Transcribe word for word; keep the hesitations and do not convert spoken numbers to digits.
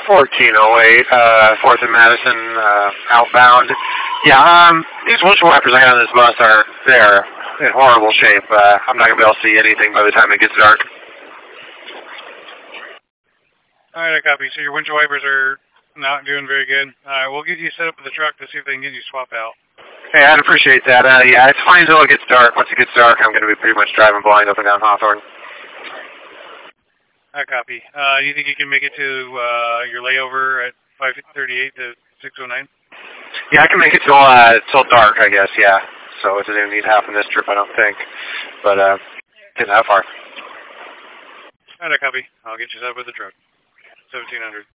fourteen oh eight, uh, fourth and Madison, uh, outbound. Yeah, um, these windshield wipers I got on this bus are, they're in horrible shape. Uh, I'm not going to be able to see anything by the time it gets dark. Alright, I copy. So your windshield wipers are not doing very good. Alright, we'll get you set up with the truck to see if they can get you swapped out. Hey, I'd appreciate that. Uh, yeah, it's fine until it gets dark. Once it gets dark, I'm going to be pretty much driving blind up and down Hawthorne. I copy. Uh, you think you can make it to uh, your layover at five thirty-eight to six oh nine? Yeah, I can make it till uh, till dark, I guess. Yeah. So it doesn't need to happen this trip, I don't think. But uh, getting that far. All right, I copy. I'll get you set up with the truck. seventeen hundred.